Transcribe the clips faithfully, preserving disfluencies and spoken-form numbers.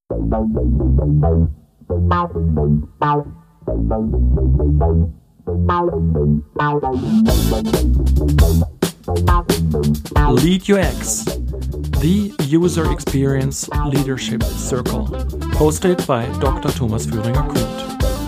Lead U X, the User Experience Leadership Circle, hosted by Doktor Thomas Führinger-Kruth.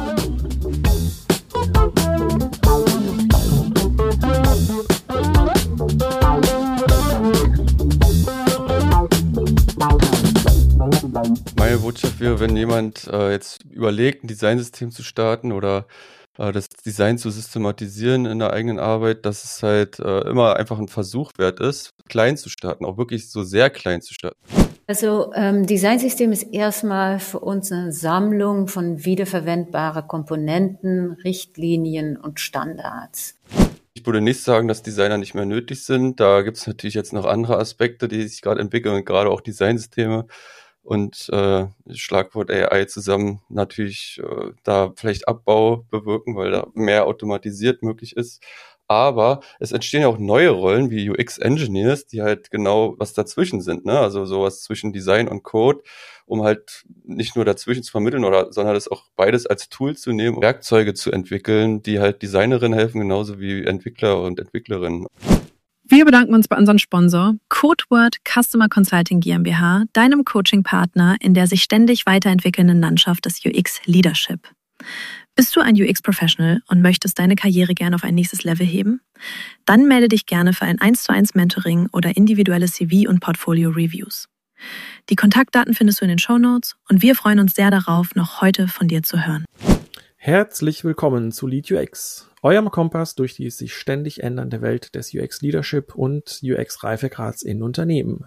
Meine Botschaft wäre, wenn jemand äh, jetzt überlegt, ein Designsystem zu starten oder äh, das Design zu systematisieren in der eigenen Arbeit, dass es halt äh, immer einfach ein Versuch wert ist, klein zu starten, auch wirklich so sehr klein zu starten. Also ähm, Designsystem ist erstmal für uns eine Sammlung von wiederverwendbaren Komponenten, Richtlinien und Standards. Ich würde nicht sagen, dass Designer nicht mehr nötig sind. Da gibt es natürlich jetzt noch andere Aspekte, die sich gerade entwickeln und gerade auch Designsysteme und äh, Schlagwort A I zusammen natürlich äh, da vielleicht Abbau bewirken, weil da mehr automatisiert möglich ist. Aber es entstehen ja auch neue Rollen wie U X-Engineers, die halt genau was dazwischen sind, ne? Also sowas zwischen Design und Code, um halt nicht nur dazwischen zu vermitteln, oder sondern das auch beides als Tool zu nehmen, um Werkzeuge zu entwickeln, die halt Designerinnen helfen, genauso wie Entwickler und Entwicklerinnen. Wir bedanken uns bei unserem Sponsor CodeWord Customer Consulting GmbH, deinem Coaching-Partner in der sich ständig weiterentwickelnden Landschaft des U X Leadership. Bist du ein U X-Professional und möchtest deine Karriere gerne auf ein nächstes Level heben? Dann melde dich gerne für ein eins zu eins Mentoring oder individuelle C V- und Portfolio-Reviews. Die Kontaktdaten findest du in den Shownotes und wir freuen uns sehr darauf, noch heute von dir zu hören. Herzlich willkommen zu Lead U X, eurem Kompass durch die sich ständig ändernde Welt des U X-Leadership und U X-Reifegrads in Unternehmen.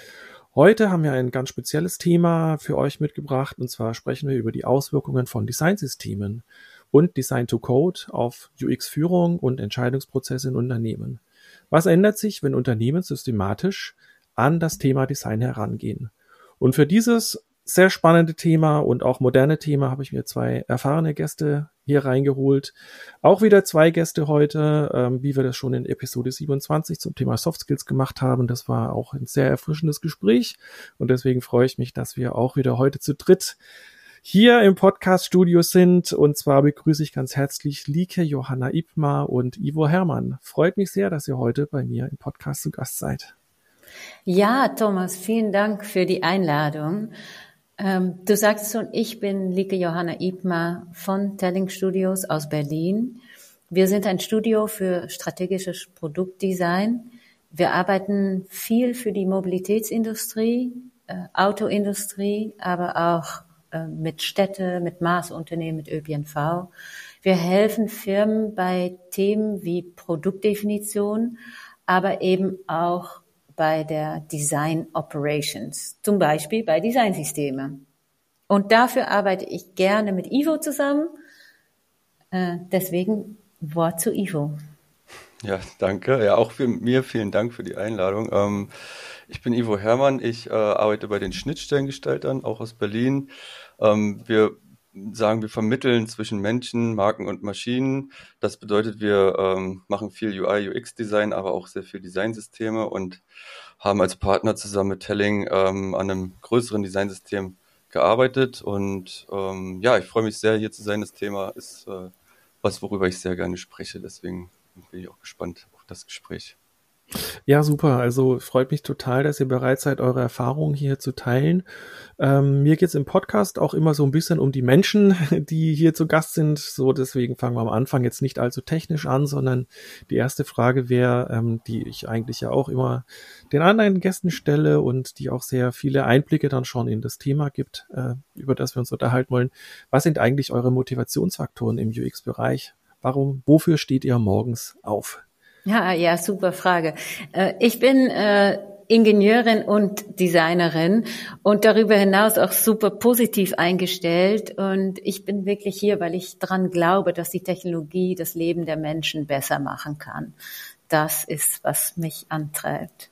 Heute haben wir ein ganz spezielles Thema für euch mitgebracht, und zwar sprechen wir über die Auswirkungen von Designsystemen und Design to Code auf U X-Führung und Entscheidungsprozesse in Unternehmen. Was ändert sich, wenn Unternehmen systematisch an das Thema Design herangehen? Und für dieses sehr spannende Thema und auch moderne Thema habe ich mir zwei erfahrene Gäste hier reingeholt. Auch wieder zwei Gäste heute, ähm, wie wir das schon in Episode siebenundzwanzig zum Thema Soft Skills gemacht haben. Das war auch ein sehr erfrischendes Gespräch und deswegen freue ich mich, dass wir auch wieder heute zu dritt hier im Podcast-Studio sind. Und zwar begrüße ich ganz herzlich Lieke Johanna Ipmar und Ivo Hermann. Freut mich sehr, dass ihr heute bei mir im Podcast zu Gast seid. Ja, Thomas, vielen Dank für die Einladung. Ähm, du sagst schon, ich bin Lieke Johanna Ipmar von Telling Studios aus Berlin. Wir sind ein Studio für strategisches Produktdesign. Wir arbeiten viel für die Mobilitätsindustrie, äh, Autoindustrie, aber auch äh, mit Städte, mit Maßunternehmen, mit Ö P N V. Wir helfen Firmen bei Themen wie Produktdefinition, aber eben auch bei der Design Operations, zum Beispiel bei Designsysteme. Und dafür arbeite ich gerne mit Ivo zusammen. Äh, deswegen Wort zu Ivo. Ja, danke. Ja, auch für mir vielen Dank für die Einladung. Ähm, ich bin Ivo Hermann. Ich äh, arbeite bei den Schnittstellengestaltern, auch aus Berlin. Ähm, wir sagen, wir vermitteln zwischen Menschen, Marken und Maschinen. Das bedeutet, wir ähm, machen viel U I, U X-Design, aber auch sehr viel Designsysteme und haben als Partner zusammen mit Telling ähm, an einem größeren Designsystem gearbeitet. Und ähm, ja, ich freue mich sehr, hier zu sein. Das Thema ist äh, was, worüber ich sehr gerne spreche. Deswegen bin ich auch gespannt auf das Gespräch. Ja, super. Also freut mich total, dass ihr bereit seid, eure Erfahrungen hier zu teilen. Ähm, mir geht's im Podcast auch immer so ein bisschen um die Menschen, die hier zu Gast sind. So, deswegen fangen wir am Anfang jetzt nicht allzu technisch an, sondern die erste Frage wäre, ähm, die ich eigentlich ja auch immer den anderen Gästen stelle und die auch sehr viele Einblicke dann schon in das Thema gibt, äh, über das wir uns unterhalten wollen. Was sind eigentlich eure Motivationsfaktoren im U X-Bereich? Warum, wofür steht ihr morgens auf? Ja, ja, super Frage. Ich bin äh, Ingenieurin und Designerin und darüber hinaus auch super positiv eingestellt. Und ich bin wirklich hier, weil ich dran glaube, dass die Technologie das Leben der Menschen besser machen kann. Das ist, was mich antreibt.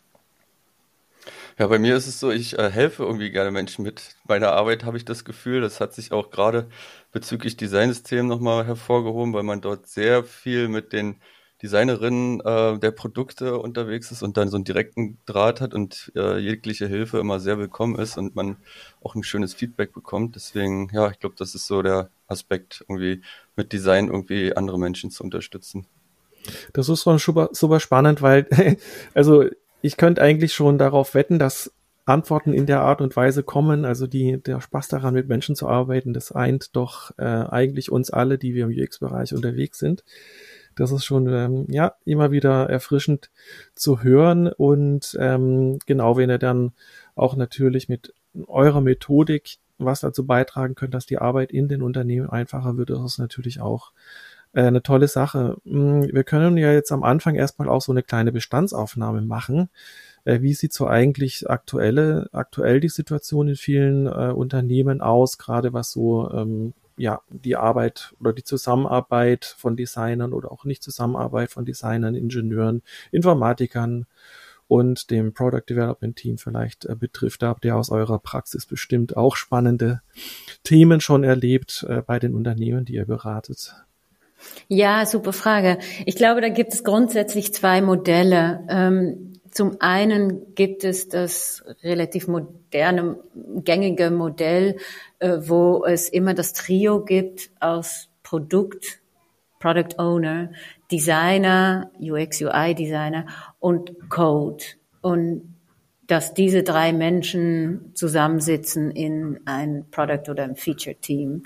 Ja, bei mir ist es so, ich äh, helfe irgendwie gerne Menschen mit meiner Arbeit, habe ich das Gefühl. Das hat sich auch gerade bezüglich Designsystemen nochmal hervorgehoben, weil man dort sehr viel mit den Designerin äh, der Produkte unterwegs ist und dann so einen direkten Draht hat und äh, jegliche Hilfe immer sehr willkommen ist und man auch ein schönes Feedback bekommt. Deswegen, ja, ich glaube, das ist so der Aspekt, irgendwie mit Design irgendwie andere Menschen zu unterstützen. Das ist schon super, super spannend, weil also ich könnte eigentlich schon darauf wetten, dass Antworten in der Art und Weise kommen, also die, der Spaß daran, mit Menschen zu arbeiten, das eint doch äh, eigentlich uns alle, die wir im U X-Bereich unterwegs sind. Das ist schon ähm, ja immer wieder erfrischend zu hören und ähm, genau, wenn ihr dann auch natürlich mit eurer Methodik was dazu beitragen könnt, dass die Arbeit in den Unternehmen einfacher wird, das ist natürlich auch äh, eine tolle Sache. Wir können ja jetzt am Anfang erstmal auch so eine kleine Bestandsaufnahme machen. Wie sieht so eigentlich aktuelle, aktuell die Situation in vielen äh, Unternehmen aus, gerade was so ähm, ja die Arbeit oder die Zusammenarbeit von Designern oder auch nicht Zusammenarbeit von Designern, Ingenieuren, Informatikern und dem Product Development Team vielleicht äh, betrifft. Da habt ihr aus eurer Praxis bestimmt auch spannende Themen schon erlebt äh, bei den Unternehmen, die ihr beratet. Ja, super Frage. Ich glaube, da gibt es grundsätzlich zwei Modelle. Ähm, Zum einen gibt es das relativ moderne, gängige Modell, äh, wo es immer das Trio gibt aus Produkt, Product Owner, Designer, U X, U I Designer und Code. Und dass diese drei Menschen zusammensitzen in ein Product oder ein Feature Team.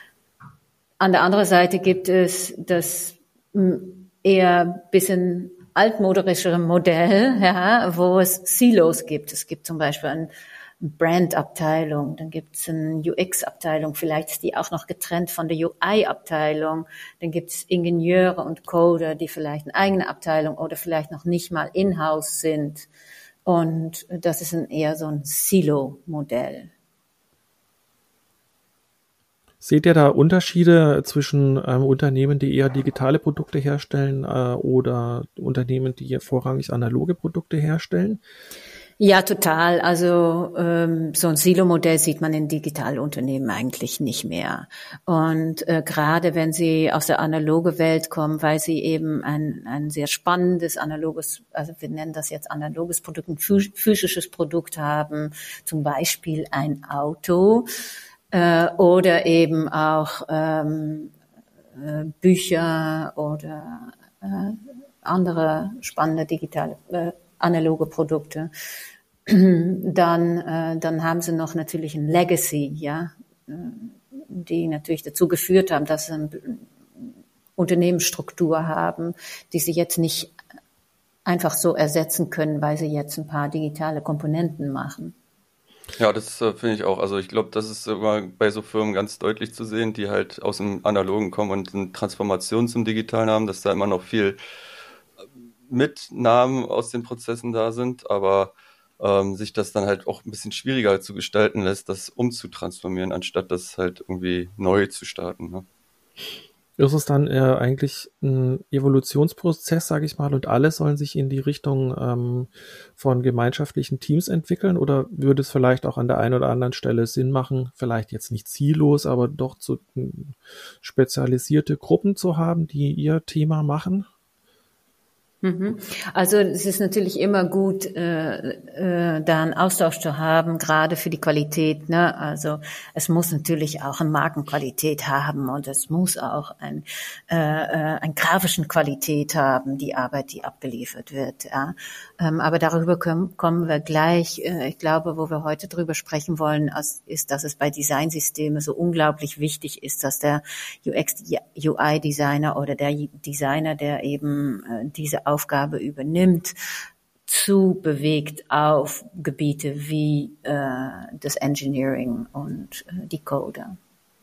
An der anderen Seite gibt es das eher bisschen altmodischere Modell, ja, wo es Silos gibt. Es gibt zum Beispiel eine Brand-Abteilung, dann gibt es eine U X-Abteilung, vielleicht ist die auch noch getrennt von der U I-Abteilung. Dann gibt es Ingenieure und Coder, die vielleicht eine eigene Abteilung oder vielleicht noch nicht mal in-house sind. Und das ist ein, eher so ein Silo-Modell. Seht ihr da Unterschiede zwischen ähm, Unternehmen, die eher digitale Produkte herstellen äh, oder Unternehmen, die vorrangig analoge Produkte herstellen? Ja, total. Also ähm, so ein Silo-Modell sieht man in Digitalunternehmen eigentlich nicht mehr. Und äh, gerade wenn sie aus der analogen Welt kommen, weil sie eben ein, ein sehr spannendes analoges, also wir nennen das jetzt analoges Produkt, ein physisches Produkt haben, zum Beispiel ein Auto, Äh, oder eben auch ähm, äh, Bücher oder äh, andere spannende digitale, äh, analoge Produkte. Dann, äh, dann haben sie noch natürlich ein Legacy, ja, äh, die natürlich dazu geführt haben, dass sie eine Unternehmensstruktur haben, die sie jetzt nicht einfach so ersetzen können, weil sie jetzt ein paar digitale Komponenten machen. Ja, das äh, finde ich auch. Also ich glaube, das ist immer bei so Firmen ganz deutlich zu sehen, die halt aus dem Analogen kommen und eine Transformation zum Digitalen haben, dass da immer noch viel Mitnahmen aus den Prozessen da sind, aber ähm, sich das dann halt auch ein bisschen schwieriger zu gestalten lässt, das umzutransformieren, anstatt das halt irgendwie neu zu starten. Ne? Ist es dann äh, eigentlich ein Evolutionsprozess, sage ich mal, und alle sollen sich in die Richtung ähm, von gemeinschaftlichen Teams entwickeln, oder würde es vielleicht auch an der einen oder anderen Stelle Sinn machen, vielleicht jetzt nicht ziellos, aber doch zu äh, spezialisierte Gruppen zu haben, die ihr Thema machen? Also es ist natürlich immer gut, äh, äh, da einen Austausch zu haben, gerade für die Qualität. Ne? Also es muss natürlich auch eine Markenqualität haben und es muss auch ein, äh, eine grafischen Qualität haben, die Arbeit, die abgeliefert wird. Ja? Ähm, aber darüber können, kommen wir gleich. Äh, ich glaube, wo wir heute drüber sprechen wollen, ist, dass es bei Designsystemen so unglaublich wichtig ist, dass der U X, U I-Designer oder der Designer, der eben äh, diese Aufgabe übernimmt, zu bewegt auf Gebiete wie äh, das Engineering und äh, die Coder.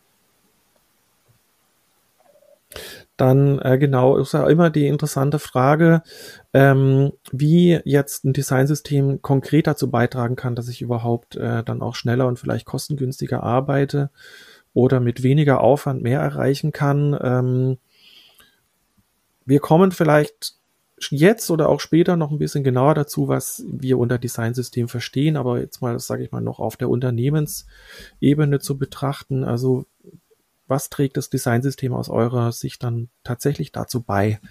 Dann äh, genau, ist ja immer die interessante Frage, ähm, wie jetzt ein Designsystem konkret dazu beitragen kann, dass ich überhaupt äh, dann auch schneller und vielleicht kostengünstiger arbeite oder mit weniger Aufwand mehr erreichen kann. Ähm, wir kommen vielleicht jetzt oder auch später noch ein bisschen genauer dazu, was wir unter Designsystem verstehen, aber jetzt mal, das sage ich mal, noch auf der Unternehmensebene zu betrachten. Also was trägt das Designsystem aus eurer Sicht dann tatsächlich dazu bei,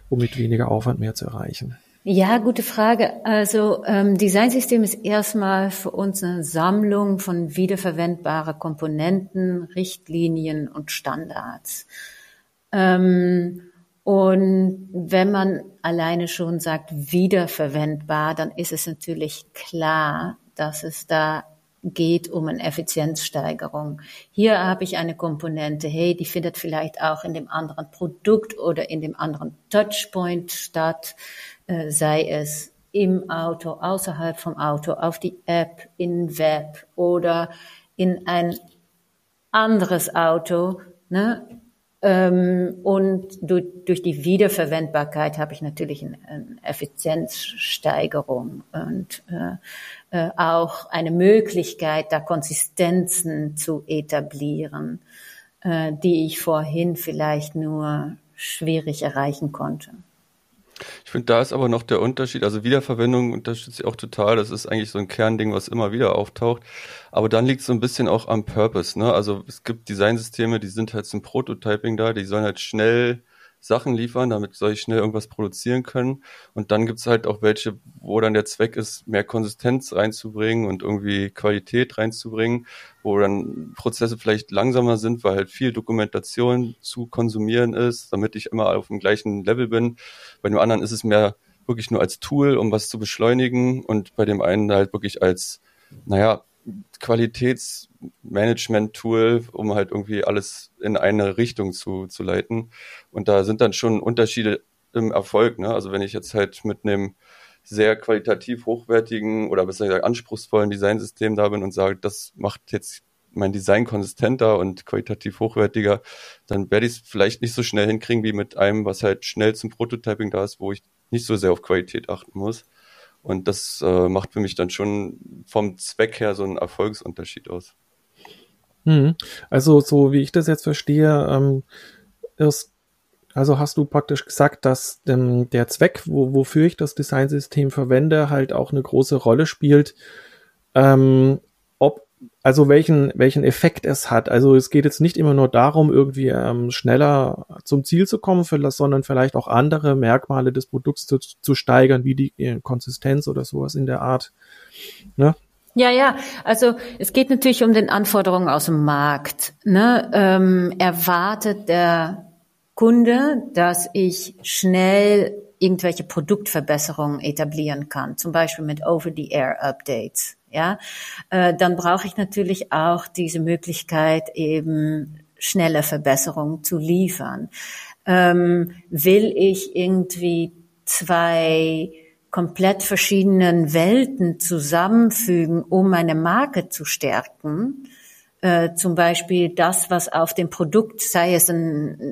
um mit weniger Aufwand mehr zu erreichen? Ja, gute Frage. Also ähm, Designsystem ist erstmal für uns eine Sammlung von wiederverwendbaren Komponenten, Richtlinien und Standards. Ähm, und wenn man alleine schon sagt wiederverwendbar, dann ist es natürlich klar, dass es da geht um eine Effizienzsteigerung. Hier habe ich eine Komponente, hey, die findet vielleicht auch in dem anderen Produkt oder in dem anderen Touchpoint statt, äh, sei es im Auto, außerhalb vom Auto, auf die App, in Web oder in ein anderes Auto, ne? Ähm, und durch, durch die Wiederverwendbarkeit habe ich natürlich eine, eine Effizienzsteigerung und äh, äh, auch eine Möglichkeit, da Konsistenzen zu etablieren, äh, die ich vorhin vielleicht nur schwierig erreichen konnte. Ich finde, da ist aber noch der Unterschied, also Wiederverwendung unterstütze ich auch total, das ist eigentlich so ein Kernding, was immer wieder auftaucht, aber dann liegt es so ein bisschen auch am Purpose, ne? Also es gibt Designsysteme, die sind halt zum Prototyping da, die sollen halt schnell Sachen liefern, damit soll ich schnell irgendwas produzieren können, und dann gibt es halt auch welche, wo dann der Zweck ist, mehr Konsistenz reinzubringen und irgendwie Qualität reinzubringen, wo dann Prozesse vielleicht langsamer sind, weil halt viel Dokumentation zu konsumieren ist, damit ich immer auf dem gleichen Level bin. Bei dem anderen ist es mehr wirklich nur als Tool, um was zu beschleunigen, und bei dem einen halt wirklich als, naja, Qualitätsmanagement-Tool, um halt irgendwie alles in eine Richtung zu, zu leiten. Und da sind dann schon Unterschiede im Erfolg, ne? Also wenn ich jetzt halt mit einem sehr qualitativ hochwertigen oder besser gesagt anspruchsvollen Designsystem da bin und sage, das macht jetzt mein Design konsistenter und qualitativ hochwertiger, dann werde ich es vielleicht nicht so schnell hinkriegen wie mit einem, was halt schnell zum Prototyping da ist, wo ich nicht so sehr auf Qualität achten muss. Und das äh, macht für mich dann schon vom Zweck her so einen Erfolgsunterschied aus. Hm. Also so wie ich das jetzt verstehe, ähm, ist, also hast du praktisch gesagt, dass ähm, der Zweck, wo, wofür ich das Designsystem verwende, halt auch eine große Rolle spielt, ähm, ob also welchen welchen Effekt es hat. Also es geht jetzt nicht immer nur darum, irgendwie ähm, schneller zum Ziel zu kommen, sondern vielleicht auch andere Merkmale des Produkts zu, zu steigern, wie die äh, Konsistenz oder sowas in der Art. Ne? Ja, ja, also es geht natürlich um den Anforderungen aus dem Markt. Ne? Ähm, erwartet der Kunde, dass ich schnell irgendwelche Produktverbesserungen etablieren kann, zum Beispiel mit Over-the-Air-Updates. Ja, äh, dann brauche ich natürlich auch diese Möglichkeit, eben schnelle Verbesserungen zu liefern. Ähm, will ich irgendwie zwei komplett verschiedenen Welten zusammenfügen, um meine Marke zu stärken? Äh, zum Beispiel das, was auf dem Produkt, sei es ein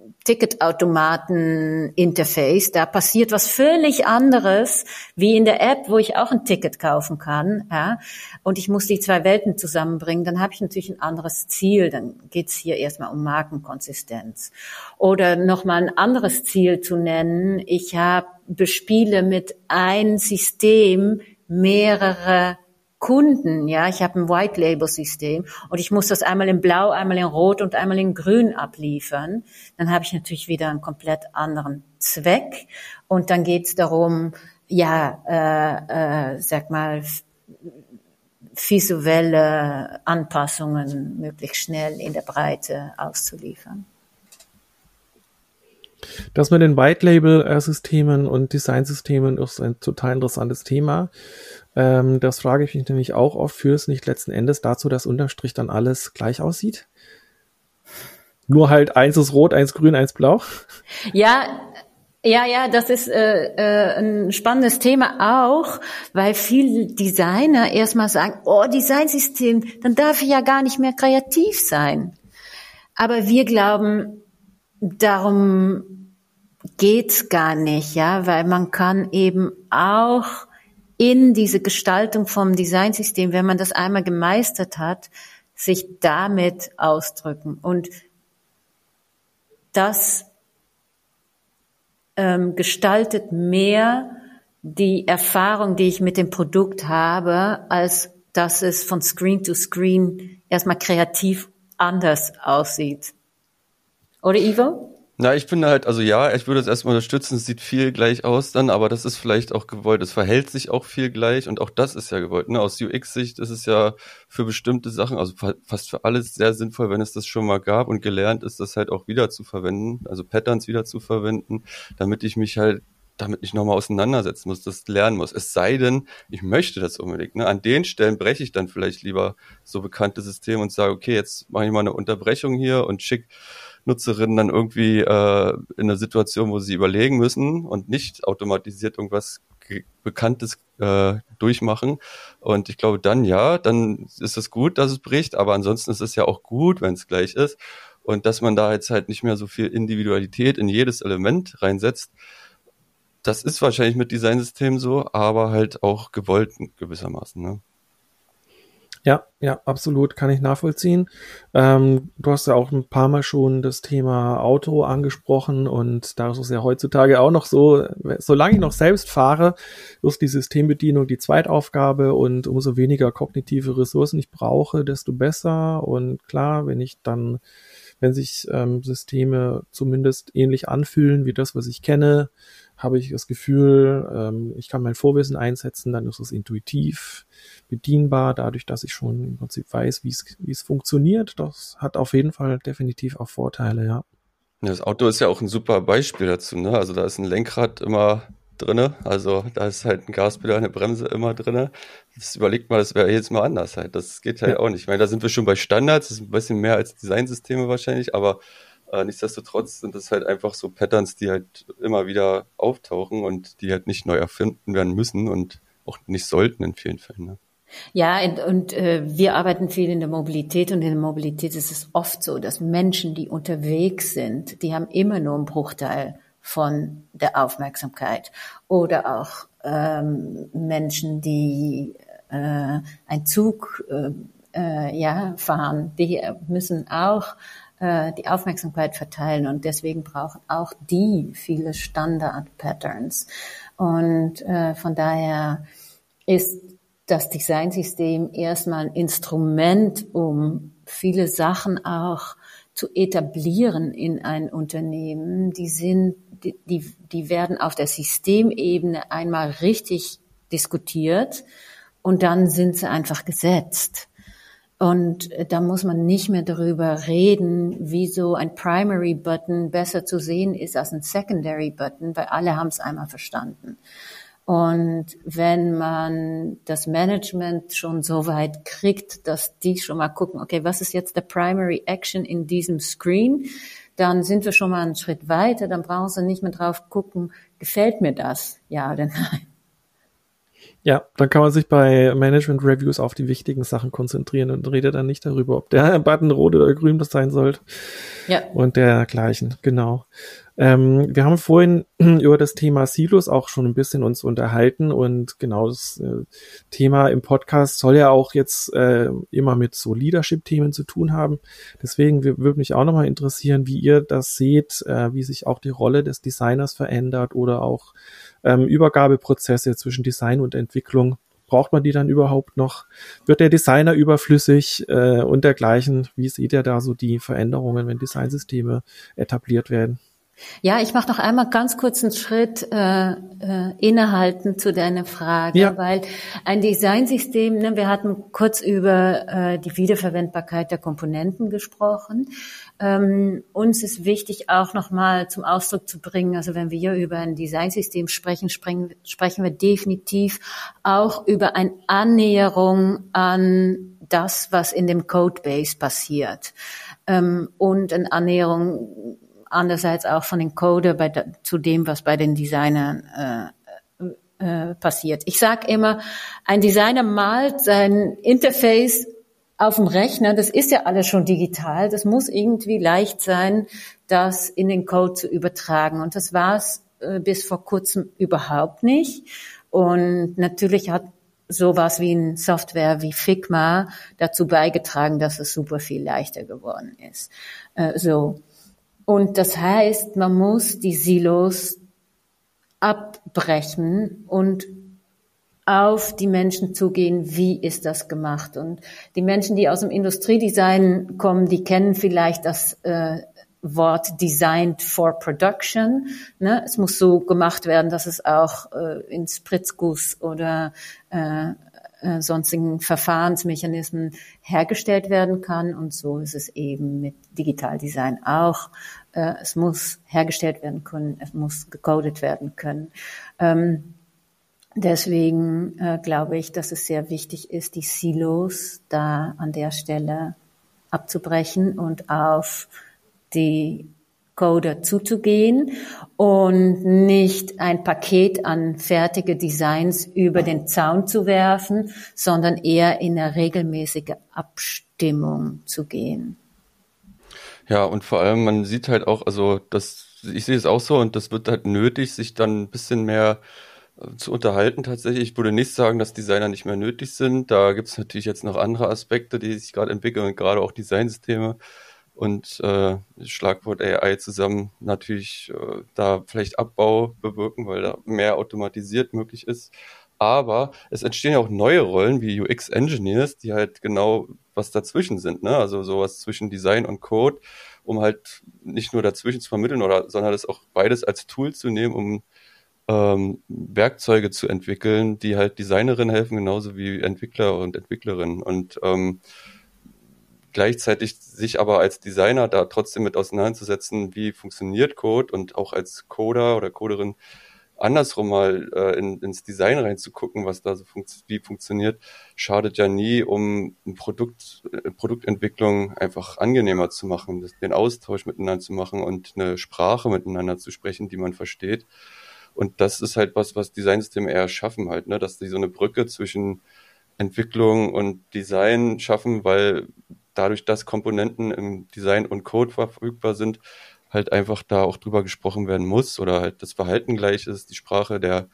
Ticketautomaten-Interface, da passiert was völlig anderes wie in der App, wo ich auch ein Ticket kaufen kann, ja, und ich muss die zwei Welten zusammenbringen, dann habe ich natürlich ein anderes Ziel, dann geht's hier erstmal um Markenkonsistenz. Oder nochmal ein anderes Ziel zu nennen, ich habe bespiele mit ein System mehrere Kunden, ja, ich habe ein White-Label-System und ich muss das einmal in Blau, einmal in Rot und einmal in Grün abliefern, dann habe ich natürlich wieder einen komplett anderen Zweck, und dann geht's darum, ja, äh, äh, sag mal, visuelle Anpassungen möglichst schnell in der Breite auszuliefern. Das mit den White-Label-Systemen und Designsystemen ist ein total interessantes Thema. Ähm, das frage ich mich nämlich auch oft, führt es nicht letzten Endes dazu, dass unterm Strich dann alles gleich aussieht? Nur halt eins ist rot, eins grün, eins blau? Ja, ja, ja, das ist äh, äh, ein spannendes Thema auch, weil viele Designer erstmal sagen, oh, Designsystem, dann darf ich ja gar nicht mehr kreativ sein. Aber wir glauben, darum geht's gar nicht, ja, weil man kann eben auch in diese Gestaltung vom Designsystem, wenn man das einmal gemeistert hat, sich damit ausdrücken. Und das ähm, gestaltet mehr die Erfahrung, die ich mit dem Produkt habe, als dass es von Screen to Screen erstmal kreativ anders aussieht. Oder Ivo? Na, ich finde halt, also ja, ich würde es erstmal unterstützen, es sieht viel gleich aus dann, aber das ist vielleicht auch gewollt, es verhält sich auch viel gleich und auch das ist ja gewollt, ne? Aus U X-Sicht ist es ja für bestimmte Sachen, also fast für alles sehr sinnvoll, wenn es das schon mal gab und gelernt ist, das halt auch wieder zu verwenden, also Patterns wieder zu verwenden, damit ich mich halt damit nicht nochmal auseinandersetzen muss, das lernen muss. Es sei denn, ich möchte das unbedingt, ne? An den Stellen breche ich dann vielleicht lieber so bekannte Systeme und sage, okay, jetzt mache ich mal eine Unterbrechung hier und schick Nutzerinnen dann irgendwie äh, in einer Situation, wo sie überlegen müssen und nicht automatisiert irgendwas Ge- Bekanntes äh, durchmachen. Und ich glaube dann, ja, dann ist es gut, dass es bricht, aber ansonsten ist es ja auch gut, wenn es gleich ist. Und dass man da jetzt halt nicht mehr so viel Individualität in jedes Element reinsetzt, das ist wahrscheinlich mit Designsystemen so, aber halt auch gewollt gewissermaßen, ne? Ja, ja, absolut, kann ich nachvollziehen. Ähm, du hast ja auch ein paar Mal schon das Thema Auto angesprochen und da ist es ja heutzutage auch noch so, solange ich noch selbst fahre, ist die Systembedienung die Zweitaufgabe und umso weniger kognitive Ressourcen ich brauche, desto besser. Und klar, wenn ich dann, wenn sich ähm, Systeme zumindest ähnlich anfühlen wie das, was ich kenne, habe ich das Gefühl, ähm, ich kann mein Vorwissen einsetzen, dann ist es intuitiv bedienbar, dadurch, dass ich schon im Prinzip weiß, wie es wie es funktioniert. Das hat auf jeden Fall definitiv auch Vorteile, ja. Ja, das Auto ist ja auch ein super Beispiel dazu, ne? Also da ist ein Lenkrad immer drinne, also da ist halt ein Gaspedal, eine Bremse immer drinne. Das überlegt mal, das wäre jetzt mal anders halt. Das geht halt Ja. auch nicht. Ich meine, da sind wir schon bei Standards, das ist ein bisschen mehr als Designsysteme wahrscheinlich, aber äh, nichtsdestotrotz sind das halt einfach so Patterns, die halt immer wieder auftauchen und die halt nicht neu erfinden werden müssen und auch nicht sollten in vielen Fällen, ne? Ja, und, und äh, wir arbeiten viel in der Mobilität und in der Mobilität ist es oft so, dass Menschen, die unterwegs sind, die haben immer nur einen Bruchteil von der Aufmerksamkeit. Oder auch ähm, Menschen, die äh, einen Zug äh, äh, ja, fahren, die müssen auch äh, die Aufmerksamkeit verteilen und deswegen brauchen auch die viele Standard-Patterns. Und äh, von daher ist das Designsystem erstmal ein Instrument, um viele Sachen auch zu etablieren in ein Unternehmen. Die sind, die, die, die werden auf der Systemebene einmal richtig diskutiert und dann sind sie einfach gesetzt. Und da muss man nicht mehr darüber reden, wie so ein Primary Button besser zu sehen ist als ein Secondary Button, weil alle haben es einmal verstanden. Und wenn man das Management schon so weit kriegt, dass die schon mal gucken, okay, was ist jetzt der Primary Action in diesem Screen, dann sind wir schon mal einen Schritt weiter, dann brauchen sie nicht mehr drauf gucken, gefällt mir das, ja oder nein. Ja, dann kann man sich bei Management Reviews auf die wichtigen Sachen konzentrieren und redet dann nicht darüber, ob der Button rot oder grün das sein sollte. Ja. Und dergleichen, genau. Ähm, wir haben vorhin über das Thema Silos auch schon ein bisschen uns unterhalten und genau das äh, Thema im Podcast soll ja auch jetzt äh, immer mit so Leadership-Themen zu tun haben. Deswegen würde mich auch nochmal interessieren, wie ihr das seht, äh, wie sich auch die Rolle des Designers verändert oder auch ähm, Übergabeprozesse zwischen Design und Entwicklung. Braucht man die dann überhaupt noch? Wird der Designer überflüssig äh, und dergleichen? Wie seht ihr da so die Veränderungen, wenn Designsysteme etabliert werden? Ja, ich mache noch einmal ganz kurz einen Schritt äh, äh, innehalten zu deiner Frage, ja. weil ein Designsystem, ne, wir hatten kurz über äh, die Wiederverwendbarkeit der Komponenten gesprochen. Ähm, uns ist wichtig auch nochmal zum Ausdruck zu bringen, also wenn wir über ein Designsystem sprechen, sprechen, sprechen wir definitiv auch über eine Annäherung an das, was in dem Codebase passiert. Ähm, und eine Annäherung andererseits auch von den Coder bei de, zu dem, was bei den Designern äh, äh, passiert. Ich sage immer, ein Designer malt sein Interface auf dem Rechner, das ist ja alles schon digital, das muss irgendwie leicht sein, das in den Code zu übertragen. Und das war es äh, bis vor kurzem überhaupt nicht. Und natürlich hat sowas wie eine Software wie Figma dazu beigetragen, dass es super viel leichter geworden ist. Äh, so. Und das heißt, man muss die Silos abbrechen und auf die Menschen zugehen, wie ist das gemacht. Und die Menschen, die aus dem Industriedesign kommen, die kennen vielleicht das äh, Wort designed for production. Ne? Es muss so gemacht werden, dass es auch äh, in Spritzguss oder äh, äh, sonstigen Verfahrensmechanismen hergestellt werden kann. Und so ist es eben mit Digitaldesign auch. Äh, es muss hergestellt werden können, es muss gecodet werden können. Ähm, deswegen äh, glaube ich, dass es sehr wichtig ist, die Silos da an der Stelle abzubrechen und auf die Coder zuzugehen und nicht ein Paket an fertige Designs über den Zaun zu werfen, sondern eher in eine regelmäßige Abstimmung zu gehen. Ja, und vor allem, man sieht halt auch, also das, ich sehe es auch so, und das wird halt nötig, sich dann ein bisschen mehr äh, zu unterhalten tatsächlich. Ich würde nicht sagen, dass Designer nicht mehr nötig sind. Da gibt es natürlich jetzt noch andere Aspekte, die sich gerade entwickeln, und gerade auch Designsysteme und äh, Schlagwort A I zusammen natürlich äh, da vielleicht Abbau bewirken, weil da mehr automatisiert möglich ist. Aber es entstehen ja auch neue Rollen wie U X-Engineers, die halt genau was dazwischen sind, ne? Also sowas zwischen Design und Code, um halt nicht nur dazwischen zu vermitteln, oder sondern das auch beides als Tool zu nehmen, um ähm, Werkzeuge zu entwickeln, die halt Designerinnen helfen, genauso wie Entwickler und Entwicklerinnen. Und ähm, gleichzeitig sich aber als Designer da trotzdem mit auseinanderzusetzen, wie funktioniert Code, und auch als Coder oder Coderin andersrum mal äh, in, ins Design reinzugucken, was da so funkt- wie funktioniert, schadet ja nie, um ein Produkt, äh, Produktentwicklung einfach angenehmer zu machen, das, den Austausch miteinander zu machen und eine Sprache miteinander zu sprechen, die man versteht. Und das ist halt was, was Designsysteme eher schaffen halt, ne, dass die so eine Brücke zwischen Entwicklung und Design schaffen, weil dadurch, dass Komponenten im Design und Code verfügbar sind, halt einfach da auch drüber gesprochen werden muss, oder halt das Verhalten gleich ist, die Sprache der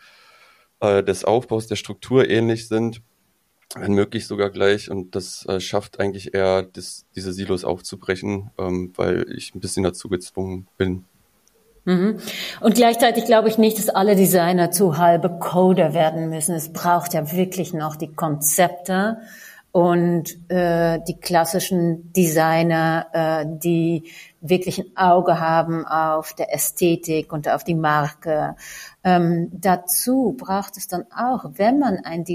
äh, des Aufbaus, der Struktur ähnlich sind, wenn möglich sogar gleich. Und das äh, schafft eigentlich eher, das, diese Silos aufzubrechen, ähm, weil ich ein bisschen dazu gezwungen bin. Mhm. Und gleichzeitig glaube ich nicht, dass alle Designer zu halbe Coder werden müssen. Es braucht ja wirklich noch die Konzepte und äh, die klassischen Designer, äh, die wirklich ein Auge haben auf der Ästhetik und auf die Marke. Ähm, dazu braucht es dann auch, wenn man ein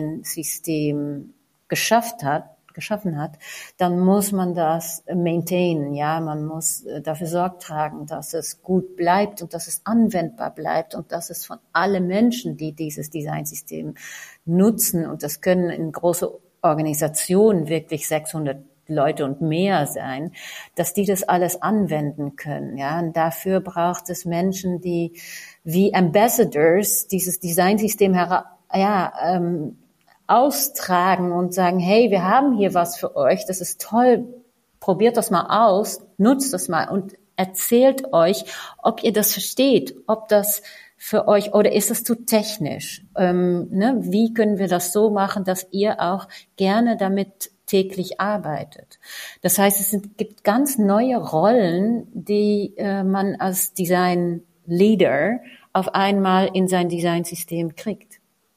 Designsystem geschafft hat, geschaffen hat, dann muss man das maintainen, ja, man muss dafür Sorge tragen, dass es gut bleibt und dass es anwendbar bleibt und dass es von allen Menschen, die dieses Designsystem nutzen, und das können in große Organisationen wirklich sechshundert Leute und mehr sein, dass die das alles anwenden können, ja, und dafür braucht es Menschen, die wie Ambassadors dieses Designsystem hera- ja, ähm, austragen und sagen, hey, wir haben hier was für euch, das ist toll, probiert das mal aus, nutzt das mal und erzählt euch, ob ihr das versteht, ob das für euch, oder ist es zu technisch? Ähm, ne? Wie können wir das so machen, dass ihr auch gerne damit täglich arbeitet? Das heißt, es sind, gibt ganz neue Rollen, die äh, man als Design Leader auf einmal in sein Designsystem kriegt.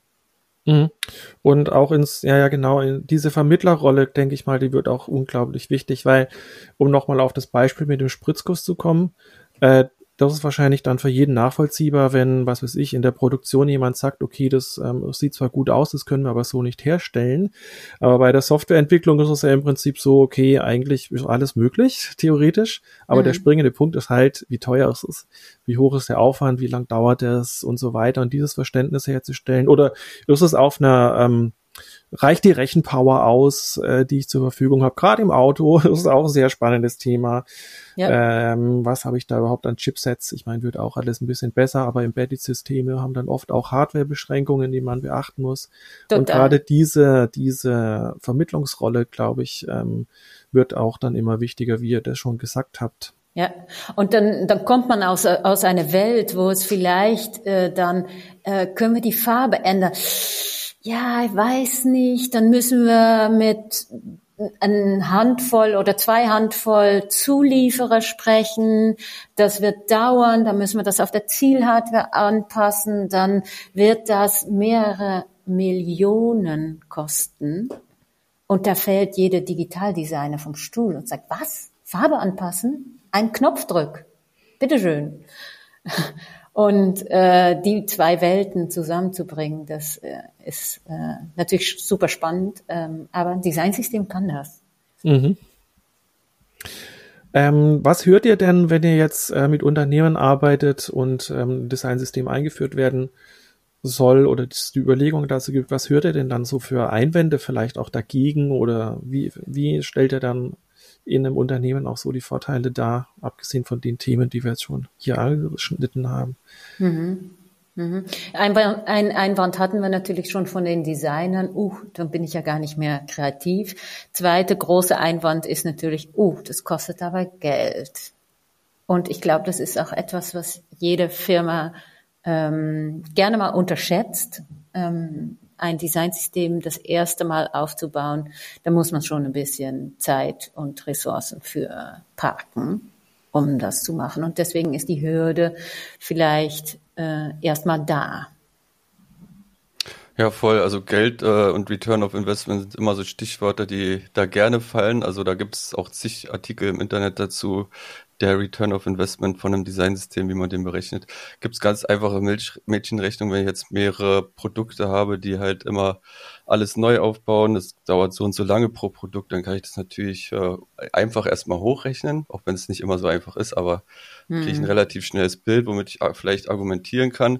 Mhm. Und auch ins, ja, ja, genau, in diese Vermittlerrolle, denke ich mal, die wird auch unglaublich wichtig, weil, um nochmal auf das Beispiel mit dem Spritzguss zu kommen, äh, das ist wahrscheinlich dann für jeden nachvollziehbar, wenn, was weiß ich, in der Produktion jemand sagt, okay, das, ähm, das sieht zwar gut aus, das können wir aber so nicht herstellen, aber bei der Softwareentwicklung ist es ja im Prinzip so, okay, eigentlich ist alles möglich, theoretisch, aber mhm. der springende Punkt ist halt, wie teuer es ist, wie hoch ist der Aufwand, wie lang dauert es und so weiter, und dieses Verständnis herzustellen, oder ist es auf einer, ähm, reicht die Rechenpower aus, äh, die ich zur Verfügung habe, gerade im Auto, das ist auch ein sehr spannendes Thema. Ja. Ähm, was habe ich da überhaupt an Chipsets? Ich meine, wird auch alles ein bisschen besser, aber Embedded-Systeme haben dann oft auch Hardware-Beschränkungen, die man beachten muss. Total. Und gerade diese diese Vermittlungsrolle, glaube ich, ähm, wird auch dann immer wichtiger, wie ihr das schon gesagt habt. Ja, und dann dann kommt man aus aus einer Welt, wo es vielleicht äh, dann äh, können wir die Farbe ändern. Ja, ich weiß nicht, dann müssen wir mit eine Handvoll oder zwei Handvoll Zulieferer sprechen. Das wird dauern, dann müssen wir das auf der Zielhardware anpassen, dann wird das mehrere Millionen kosten. Und da fällt jeder Digitaldesigner vom Stuhl und sagt, was? Farbe anpassen? ein Knopfdruck. Bitteschön. Und äh, die zwei Welten zusammenzubringen, das äh, ist äh, natürlich super spannend, ähm, aber ein Designsystem kann das. Mhm. Ähm, was hört ihr denn, wenn ihr jetzt äh, mit Unternehmen arbeitet und ähm, ein Designsystem eingeführt werden soll oder es die Überlegung dazu gibt, was hört ihr denn dann so für Einwände vielleicht auch dagegen oder wie, wie stellt ihr dann in einem Unternehmen auch so die Vorteile dar, abgesehen von den Themen, die wir jetzt schon hier angeschnitten haben? Mhm. Mhm. Ein, ein Einwand hatten wir natürlich schon von den Designern, uh, dann bin ich ja gar nicht mehr kreativ. Zweite große Einwand ist natürlich, uh, das kostet aber Geld. Und ich glaube, das ist auch etwas, was jede Firma ähm, gerne mal unterschätzt. Ähm, ein Designsystem das erste Mal aufzubauen, da muss man schon ein bisschen Zeit und Ressourcen für parken, um das zu machen. Und deswegen ist die Hürde vielleicht äh, erstmal da. Ja, voll. Also Geld äh, und Return of Investment sind immer so Stichworte, die da gerne fallen. Also da gibt es auch zig Artikel im Internet dazu. Der Return of Investment von einem Designsystem, wie man den berechnet. Gibt es ganz einfache Milch- Mädchenrechnung, wenn ich jetzt mehrere Produkte habe, die halt immer alles neu aufbauen. Das dauert so und so lange pro Produkt, dann kann ich das natürlich äh, einfach erstmal hochrechnen, auch wenn es nicht immer so einfach ist, aber hm. kriege ich ein relativ schnelles Bild, womit ich vielleicht argumentieren kann.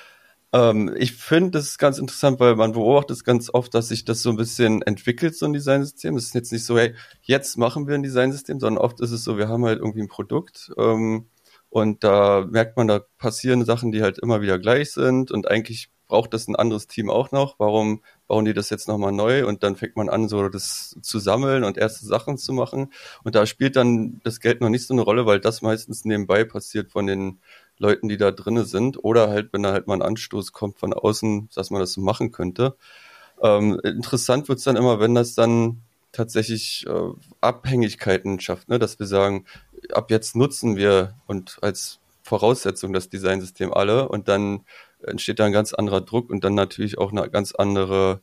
Ähm, ich finde, das ist ganz interessant, weil man beobachtet es ganz oft, dass sich das so ein bisschen entwickelt, so ein Designsystem. Es ist jetzt nicht so, hey, jetzt machen wir ein Designsystem, sondern oft ist es so, wir haben halt irgendwie ein Produkt ähm, und da merkt man, da passieren Sachen, die halt immer wieder gleich sind und eigentlich braucht das ein anderes Team auch noch. Warum bauen die das jetzt nochmal neu? Und dann fängt man an, so das zu sammeln und erste Sachen zu machen. Und da spielt dann das Geld noch nicht so eine Rolle, weil das meistens nebenbei passiert von den Leuten, die da drinnen sind, oder halt, wenn da halt mal ein Anstoß kommt von außen, dass man das so machen könnte. Ähm, interessant wird's dann immer, wenn das dann tatsächlich äh, Abhängigkeiten schafft, ne? Dass wir sagen, ab jetzt nutzen wir und als Voraussetzung das Designsystem alle und dann entsteht da ein ganz anderer Druck und dann natürlich auch eine ganz andere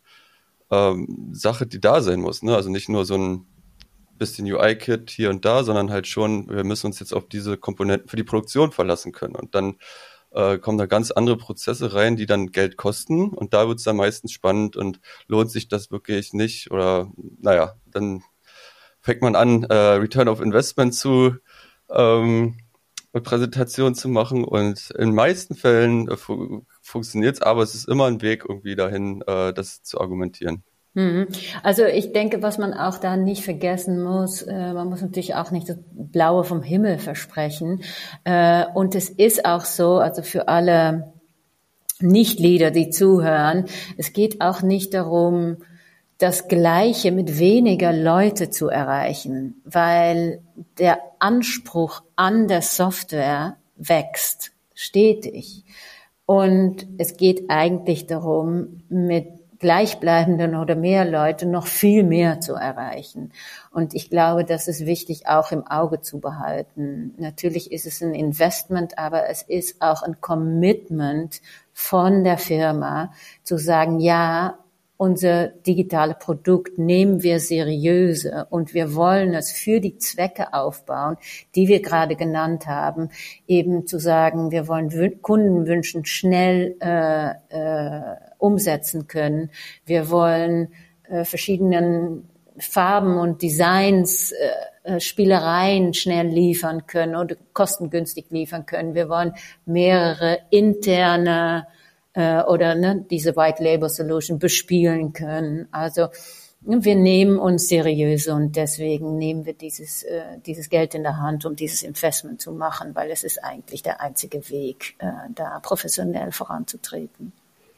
ähm, Sache, die da sein muss, ne? Also nicht nur so ein bisschen U I-Kit hier und da, sondern halt schon, wir müssen uns jetzt auf diese Komponenten für die Produktion verlassen können. Und dann äh, kommen da ganz andere Prozesse rein, die dann Geld kosten. Und da wird es dann meistens spannend und lohnt sich das wirklich nicht. Oder naja, dann fängt man an, äh, Return of Investment zu ähm, Präsentation zu machen. Und in meisten Fällen äh, fu- funktioniert es, aber es ist immer ein Weg irgendwie dahin, äh, das zu argumentieren. Also ich denke, was man auch da nicht vergessen muss, äh, man muss natürlich auch nicht das Blaue vom Himmel versprechen. Äh, und es ist auch so, also für alle Nicht-Leader, die zuhören, es geht auch nicht darum, das Gleiche mit weniger Leute zu erreichen, weil der Anspruch an der Software wächst stetig. Und es geht eigentlich darum, mit gleichbleibenden oder mehr Leute noch viel mehr zu erreichen. Und ich glaube, das ist wichtig auch im Auge zu behalten. Natürlich ist es ein Investment, aber es ist auch ein Commitment von der Firma zu sagen, ja, unser digitale Produkt nehmen wir seriöse und wir wollen es für die Zwecke aufbauen, die wir gerade genannt haben, eben zu sagen, wir wollen w- Kundenwünschen schnell äh, äh, umsetzen können. Wir wollen äh, verschiedenen Farben und Designs, äh, Spielereien schnell liefern können oder kostengünstig liefern können. Wir wollen mehrere interne oder ne, diese White Label Solution bespielen können. Also wir nehmen uns seriös und deswegen nehmen wir dieses äh, dieses Geld in der Hand, um dieses Investment zu machen, weil es ist eigentlich der einzige Weg, äh, da professionell voranzutreten.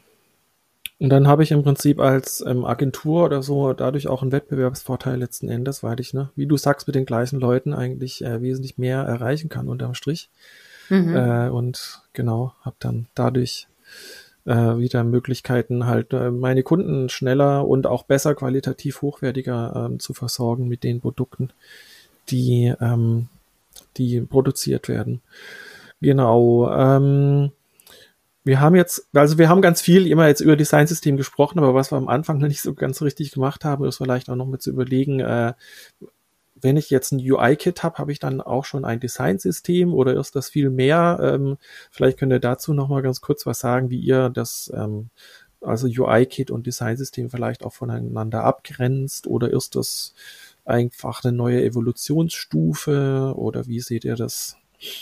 Und dann habe ich im Prinzip als ähm, Agentur oder so dadurch auch einen Wettbewerbsvorteil letzten Endes, weil ich, ne, wie du sagst, mit den gleichen Leuten eigentlich äh, wesentlich mehr erreichen kann unterm Strich. Mhm. Äh, und genau, habe dann dadurch Äh, wieder Möglichkeiten, halt äh, meine Kunden schneller und auch besser, qualitativ hochwertiger ähm, zu versorgen mit den Produkten, die ähm, die produziert werden. Genau. Ähm, wir haben jetzt, also wir haben ganz viel immer jetzt über Designsystem gesprochen, aber was wir am Anfang noch nicht so ganz richtig gemacht haben, ist vielleicht auch noch mit zu überlegen, äh, wenn ich jetzt ein U I-Kit habe, habe ich dann auch schon ein Designsystem oder ist das viel mehr? Ähm, vielleicht könnt ihr dazu nochmal ganz kurz was sagen, wie ihr das, ähm, also U I-Kit und Designsystem vielleicht auch voneinander abgrenzt, oder ist das einfach eine neue Evolutionsstufe oder wie seht ihr das?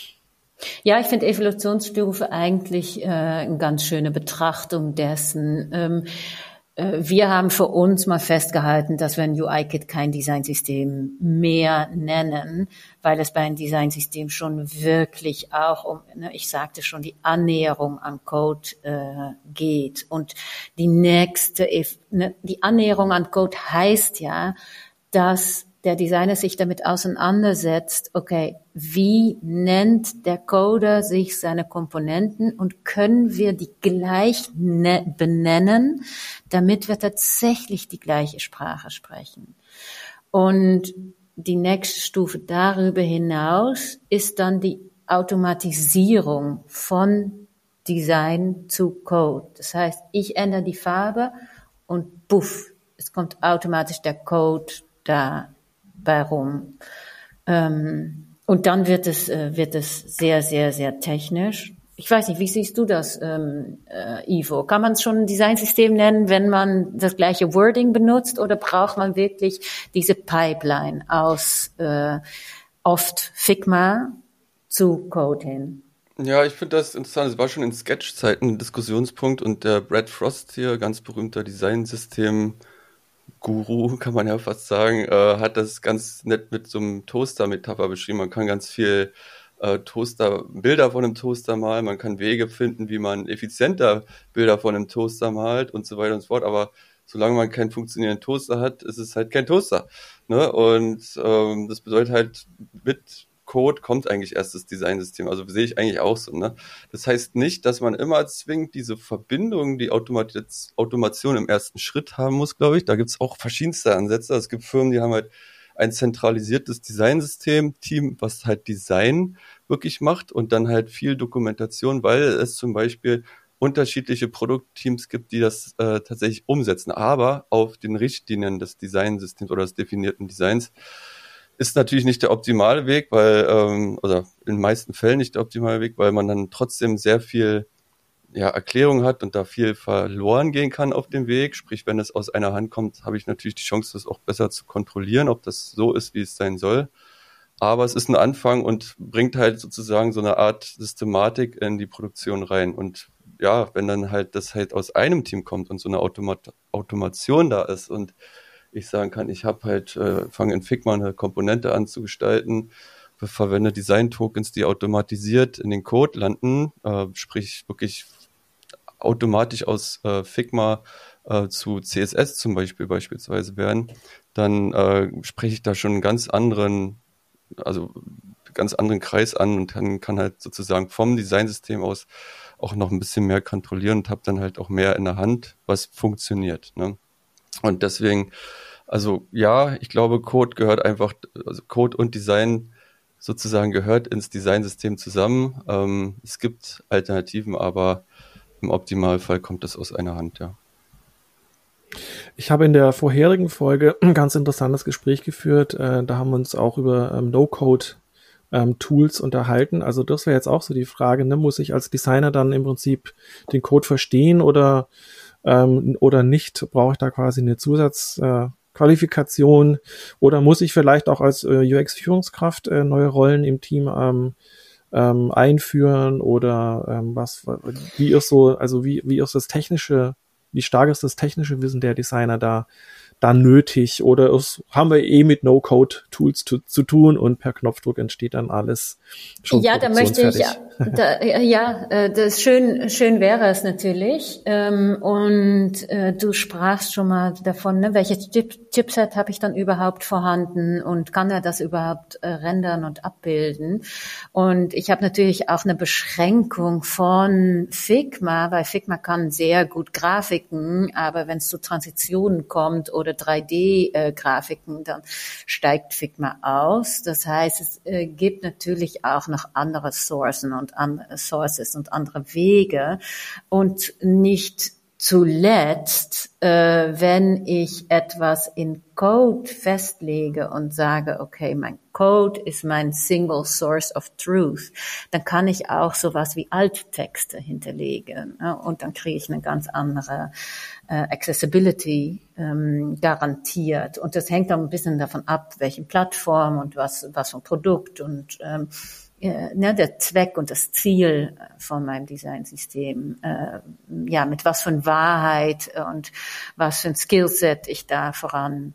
Ja, ich finde Evolutionsstufe eigentlich äh, eine ganz schöne Betrachtung dessen. Ähm, Wir haben für uns mal festgehalten, dass wir ein U I-Kit kein Designsystem mehr nennen, weil es bei einem Designsystem schon wirklich auch um, ne, ich sagte schon, die Annäherung an Code äh, geht. Und die nächste, ne, die Annäherung an Code heißt ja, dass der Designer sich damit auseinandersetzt, okay, wie nennt der Coder sich seine Komponenten und können wir die gleich ne- benennen, damit wir tatsächlich die gleiche Sprache sprechen. Und die nächste Stufe darüber hinaus ist dann die Automatisierung von Design zu Code. Das heißt, ich ändere die Farbe und puff, es kommt automatisch der Code da bei rum. Ähm, und dann wird es, äh, wird es sehr, sehr, sehr technisch. Ich weiß nicht, wie siehst du das, ähm, äh, Ivo? Kann man es schon ein Designsystem nennen, wenn man das gleiche Wording benutzt, oder braucht man wirklich diese Pipeline aus äh, oft Figma zu Code hin? Ja, ich finde das interessant. Es war schon in Sketch-Zeiten ein Diskussionspunkt und der Brad Frost hier, ganz berühmter Designsystem Guru, kann man ja fast sagen, äh, hat das ganz nett mit so einem Toaster-Metapher beschrieben. Man kann ganz viel äh, Toaster, Bilder von einem Toaster malen, man kann Wege finden, wie man effizienter Bilder von einem Toaster malt und so weiter und so fort, aber solange man keinen funktionierenden Toaster hat, ist es halt kein Toaster. Ne? Und ähm, das bedeutet halt, mit Code kommt eigentlich erst das Designsystem. Also sehe ich eigentlich auch so. Ne? Das heißt nicht, dass man immer zwingend diese Verbindung, die Automat- Automation im ersten Schritt haben muss, glaube ich. Da gibt es auch verschiedenste Ansätze. Es gibt Firmen, die haben halt ein zentralisiertes Designsystem-Team, was halt Design wirklich macht und dann halt viel Dokumentation, weil es zum Beispiel unterschiedliche Produktteams gibt, die das äh, tatsächlich umsetzen, aber auf den Richtlinien des Designsystems oder des definierten Designs. Ist natürlich nicht der optimale Weg, weil, ähm, oder in den meisten Fällen nicht der optimale Weg, weil man dann trotzdem sehr viel ja, Erklärung hat und da viel verloren gehen kann auf dem Weg. Sprich, wenn es aus einer Hand kommt, habe ich natürlich die Chance, das auch besser zu kontrollieren, ob das so ist, wie es sein soll. Aber es ist ein Anfang und bringt halt sozusagen so eine Art Systematik in die Produktion rein. Und ja, wenn dann halt das halt aus einem Team kommt und so eine Automat- Automation da ist und ich sagen kann, ich habe halt, äh, fange in Figma eine Komponente an zu gestalten, verwende Design-Tokens, die automatisiert in den Code landen, äh, sprich wirklich automatisch aus äh, Figma äh, zu C S S zum Beispiel beispielsweise werden, dann äh, spreche ich da schon einen ganz anderen, also ganz anderen Kreis an und dann kann halt sozusagen vom Designsystem aus auch noch ein bisschen mehr kontrollieren und habe dann halt auch mehr in der Hand, was funktioniert, ne? Und deswegen, also ja, ich glaube, Code gehört einfach, also Code und Design sozusagen gehört ins Designsystem zusammen. Ähm, es gibt Alternativen, aber im Optimalfall kommt das aus einer Hand, ja. Ich habe in der vorherigen Folge ein ganz interessantes Gespräch geführt. Äh, da haben wir uns auch über ähm, No-Code-Tools ähm, unterhalten. Also das wäre jetzt auch so die Frage, ne? Muss ich als Designer dann im Prinzip den Code verstehen oder ähm, oder nicht? Brauche ich da quasi eine Zusatzqualifikation? Äh, oder muss ich vielleicht auch als äh, U X-Führungskraft äh, neue Rollen im Team ähm, ähm, einführen? Oder ähm, was? Wie ist so? Also wie wie ist das technische? Wie stark ist das technische Wissen der Designer da, da nötig? Oder ist, haben wir eh mit No-Code-Tools zu, zu tun und per Knopfdruck entsteht dann alles schon Ja, da möchte ich, da, ja, das ist schön, schön wäre es natürlich. Und du sprachst schon mal davon, ne, welches Chipset habe ich dann überhaupt vorhanden und kann er das überhaupt rendern und abbilden? Und ich habe natürlich auch eine Beschränkung von Figma, weil Figma kann sehr gut Grafiken, aber wenn es zu Transitionen kommt oder drei D-Grafiken, dann steigt Figma aus. Das heißt, es äh, gibt natürlich auch noch andere Sourcen und andere Sources und andere Wege und nicht zuletzt, äh, wenn ich etwas in Code festlege und sage, okay, mein Code ist mein Single Source of Truth, dann kann ich auch sowas wie Alttexte hinterlegen, ja, und dann kriege ich eine ganz andere äh, Accessibility ähm, garantiert. Und das hängt auch ein bisschen davon ab, welche Plattform und was was für ein Produkt und ähm, äh, ne, der Zweck und das Ziel von meinem Designsystem, äh, ja, mit was für Wahrheit und was für ein Skillset ich da vorantreten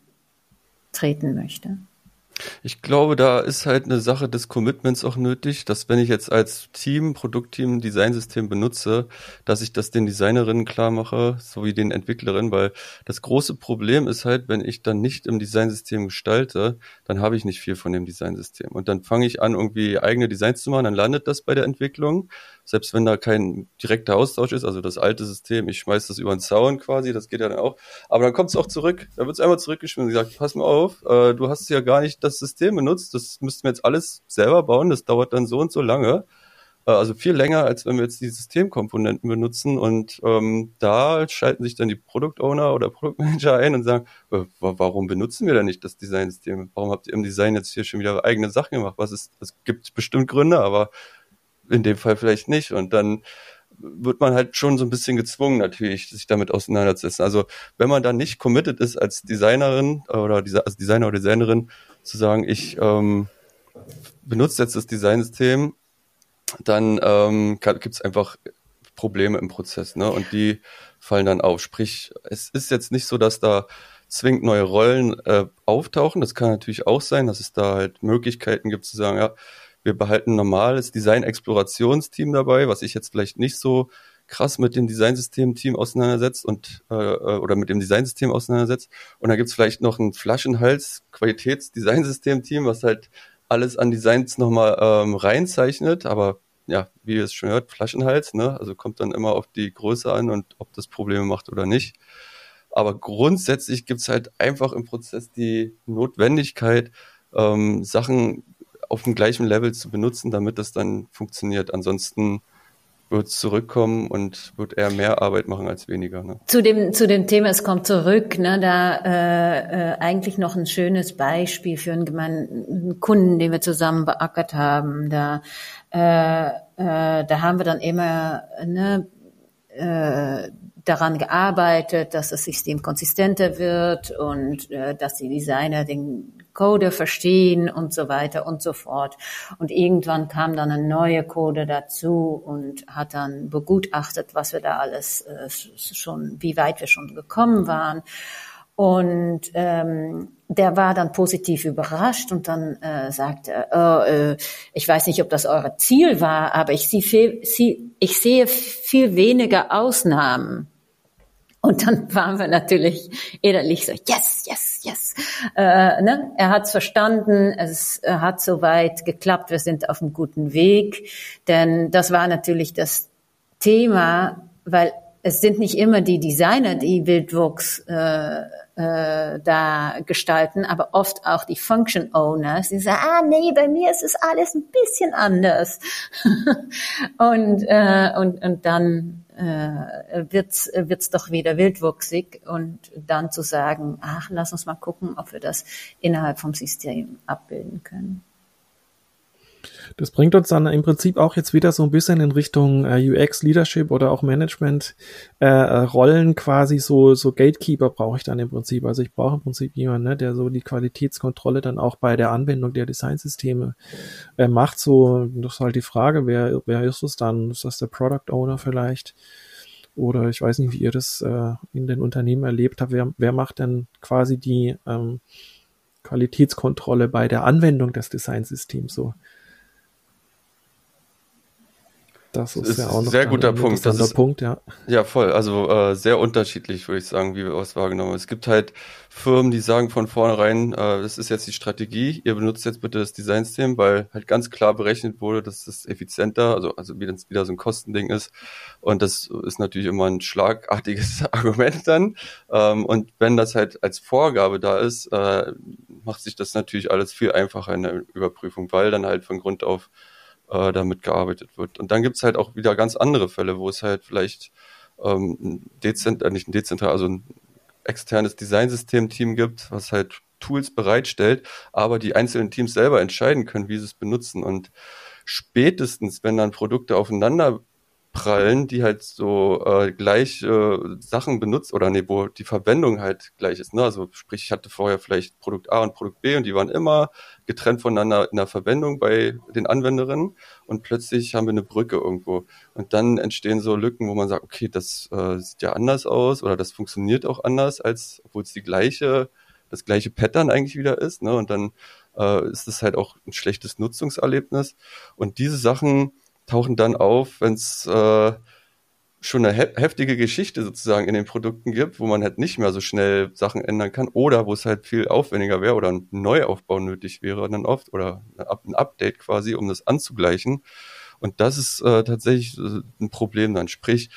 möchte. Ich glaube, da ist halt eine Sache des Commitments auch nötig, dass wenn ich jetzt als Team, Produktteam, ein Designsystem benutze, dass ich das den Designerinnen klar mache, sowie den Entwicklerinnen, weil das große Problem ist halt, wenn ich dann nicht im Designsystem gestalte, dann habe ich nicht viel von dem Designsystem. Und dann fange ich an, irgendwie eigene Designs zu machen, dann landet das bei der Entwicklung, selbst wenn da kein direkter Austausch ist, also das alte System, ich schmeiß das über den Zaun quasi, das geht ja dann auch, aber dann kommt es auch zurück, da wird es einmal zurückgeschmissen und gesagt, pass mal auf, äh, du hast ja gar nicht das System benutzt, das müssten wir jetzt alles selber bauen, das dauert dann so und so lange, äh, also viel länger, als wenn wir jetzt die Systemkomponenten benutzen und ähm, da schalten sich dann die Product Owner oder Produktmanager ein und sagen, äh, warum benutzen wir denn nicht das Designsystem? Warum habt ihr im Design jetzt hier schon wieder eigene Sachen gemacht? Was ist, es gibt bestimmt Gründe, aber in dem Fall vielleicht nicht. Und dann wird man halt schon so ein bisschen gezwungen, natürlich, sich damit auseinanderzusetzen. Also wenn man da nicht committed ist als Designerin oder als Designer oder Designerin, zu sagen, ich ähm, benutze jetzt das Designsystem, dann ähm, gibt es einfach Probleme im Prozess, ne? Und die fallen dann auf. Sprich, es ist jetzt nicht so, dass da zwingend neue Rollen äh, auftauchen. Das kann natürlich auch sein, dass es da halt Möglichkeiten gibt zu sagen, ja, wir behalten ein normales Design-Explorationsteam dabei, was sich jetzt vielleicht nicht so krass mit dem Designsystem-Team auseinandersetzt und äh, oder mit dem Designsystem auseinandersetzt. Und dann gibt's vielleicht noch ein Flaschenhals-Qualitäts-Designsystem-Team, was halt alles an Designs nochmal ähm, reinzeichnet. Aber ja, wie ihr es schon hört, Flaschenhals, ne? Also kommt dann immer auf die Größe an und ob das Probleme macht oder nicht. Aber grundsätzlich gibt's halt einfach im Prozess die Notwendigkeit, ähm, Sachen auf dem gleichen Level zu benutzen, damit das dann funktioniert. Ansonsten wird es zurückkommen und wird eher mehr Arbeit machen als weniger. Ne? Zu dem zu dem Thema, es kommt zurück, ne, da äh, äh, eigentlich noch ein schönes Beispiel für einen gemeinen Kunden, den wir zusammen beackert haben. Da äh, äh, da haben wir dann immer ne, äh, daran gearbeitet, dass das System konsistenter wird und äh, dass die Designer den Coder verstehen und so weiter und so fort. Und irgendwann kam dann ein neuer Coder dazu und hat dann begutachtet, was wir da alles äh, schon, wie weit wir schon gekommen waren. Und ähm, der war dann positiv überrascht und dann äh, sagte er, oh, äh, ich weiß nicht, ob das euer Ziel war, aber ich sehe viel, ich sehe viel weniger Ausnahmen. Und dann waren wir natürlich innerlich so, yes, yes, yes. Äh, ne? Er hat's verstanden, es hat soweit geklappt, wir sind auf einem guten Weg. Denn das war natürlich das Thema, weil es sind nicht immer die Designer, die Wildwuchs äh, äh, da gestalten, aber oft auch die Function Owners, die sagen, ah nee, bei mir ist es alles ein bisschen anders. und, äh, und, und dann äh, wird's, wird's doch wieder wildwuchsig und dann zu sagen, ach, lass uns mal gucken, ob wir das innerhalb vom System abbilden können. Das bringt uns dann im Prinzip auch jetzt wieder so ein bisschen in Richtung äh, U X Leadership oder auch Management äh, Rollen quasi, so so Gatekeeper brauche ich dann im Prinzip. Also ich brauche im Prinzip jemanden, ne, der so die Qualitätskontrolle dann auch bei der Anwendung der Designsysteme äh, macht. So, das ist halt die Frage, wer wer ist es dann? Ist das der Product Owner vielleicht? Oder ich weiß nicht, wie ihr das äh, in den Unternehmen erlebt habt. Wer, wer macht denn quasi die ähm, Qualitätskontrolle bei der Anwendung des Designsystems so? Das ist, ist ja auch noch sehr guter Punkt. Das ist Punkt, ja. Ja, voll. Also äh, sehr unterschiedlich, würde ich sagen, wie wir was wahrgenommen haben. Es gibt halt Firmen, die sagen von vornherein, äh, das ist jetzt die Strategie, ihr benutzt jetzt bitte das Designsystem, weil halt ganz klar berechnet wurde, dass das effizienter, also also wieder, wieder so ein Kostending ist. Und das ist natürlich immer ein schlagartiges Argument dann. Ähm, und wenn das halt als Vorgabe da ist, äh, macht sich das natürlich alles viel einfacher in der Überprüfung, weil dann halt von Grund auf damit gearbeitet wird. Und dann gibt's halt auch wieder ganz andere Fälle, wo es halt vielleicht ähm, ein dezent, äh, nicht ein dezentral, also ein externes Designsystem-Team gibt, was halt Tools bereitstellt, aber die einzelnen Teams selber entscheiden können, wie sie es benutzen. Und spätestens, wenn dann Produkte aufeinander prallen, die halt so äh, gleich äh, Sachen benutzt oder nee, wo die Verwendung halt gleich ist. Ne? Also sprich, ich hatte vorher vielleicht Produkt A und Produkt B und die waren immer getrennt voneinander in der Verwendung bei den Anwenderinnen und plötzlich haben wir eine Brücke irgendwo. Und dann entstehen so Lücken, wo man sagt, okay, das äh, sieht ja anders aus oder das funktioniert auch anders, als obwohl es die gleiche, das gleiche Pattern eigentlich wieder ist. Ne? Und dann äh, ist es halt auch ein schlechtes Nutzungserlebnis. Und diese Sachen tauchen dann auf, wenn es äh, schon eine he- heftige Geschichte sozusagen in den Produkten gibt, wo man halt nicht mehr so schnell Sachen ändern kann oder wo es halt viel aufwendiger wäre oder ein Neuaufbau nötig wäre dann oft oder ein Update quasi, um das anzugleichen. Und das ist äh, tatsächlich äh, ein Problem dann. Sprich,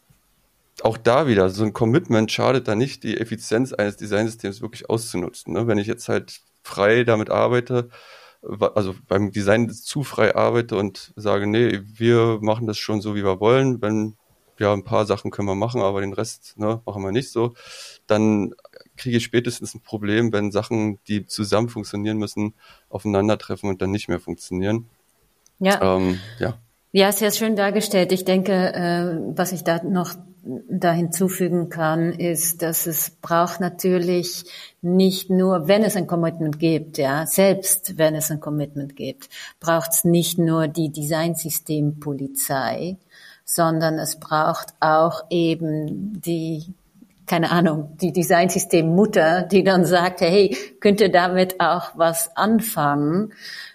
auch da wieder, so ein Commitment schadet da nicht, die Effizienz eines Designsystems wirklich auszunutzen. Ne? Wenn ich jetzt halt frei damit arbeite, also beim Design zu frei arbeite und sage, nee, wir machen das schon so, wie wir wollen, wenn ja, ein paar Sachen können wir machen, aber den Rest ne, machen wir nicht so, dann kriege ich spätestens ein Problem, wenn Sachen, die zusammen funktionieren müssen, aufeinandertreffen und dann nicht mehr funktionieren. Ja, ähm, ja. ja, sehr schön dargestellt. Ich denke, äh, was ich da noch da hinzufügen kann, ist, dass es braucht natürlich nicht nur, wenn es ein Commitment gibt, ja, selbst wenn es ein Commitment gibt, braucht es nicht nur die Designsystempolizei, sondern es braucht auch eben die, keine Ahnung, die Designsystemmutter, die dann sagt, hey, könnt ihr damit auch was anfangen?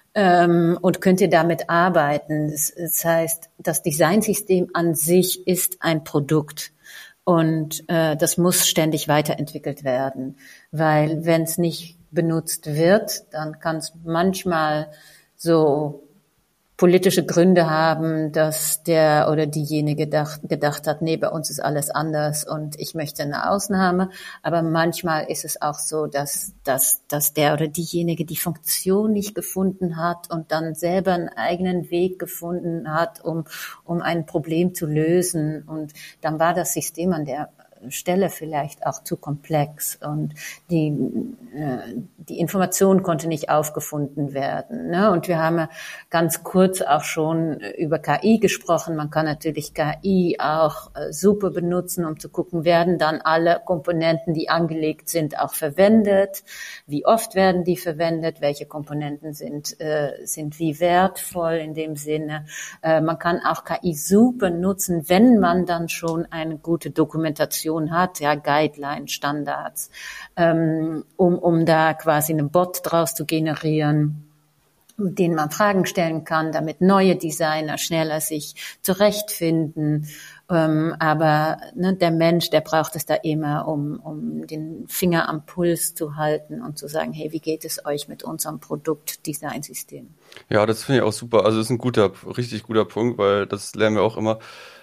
Und könnt ihr damit arbeiten. Das, das heißt, das Designsystem an sich ist ein Produkt und äh, das muss ständig weiterentwickelt werden, weil wenn es nicht benutzt wird, dann kann es manchmal so politische Gründe haben, dass der oder diejenige gedacht, gedacht hat, nee, bei uns ist alles anders und ich möchte eine Ausnahme. Aber manchmal ist es auch so, dass, dass, dass der oder diejenige die Funktion nicht gefunden hat und dann selber einen eigenen Weg gefunden hat, um, um ein Problem zu lösen. Und dann war das System an der Stelle vielleicht auch zu komplex und die äh, die Information konnte nicht aufgefunden werden. Ne? Und wir haben ja ganz kurz auch schon über K I gesprochen. Man kann natürlich K I auch äh, super benutzen, um zu gucken, werden dann alle Komponenten, die angelegt sind, auch verwendet? Wie oft werden die verwendet? Welche Komponenten sind äh, sind wie wertvoll in dem Sinne? Äh, man kann auch K I super nutzen, wenn man dann schon eine gute Dokumentation hat, ja, Guidelines, Standards, ähm, um, um da quasi einen Bot draus zu generieren, den man Fragen stellen kann, damit neue Designer schneller sich zurechtfinden. Ähm, aber ne, der Mensch, der braucht es da immer, um, um den Finger am Puls zu halten und zu sagen, hey, wie geht es euch mit unserem Produkt-Design-System? Ja, das finde ich auch super. Also das ist ein guter, richtig guter Punkt, weil das lernen wir auch immer.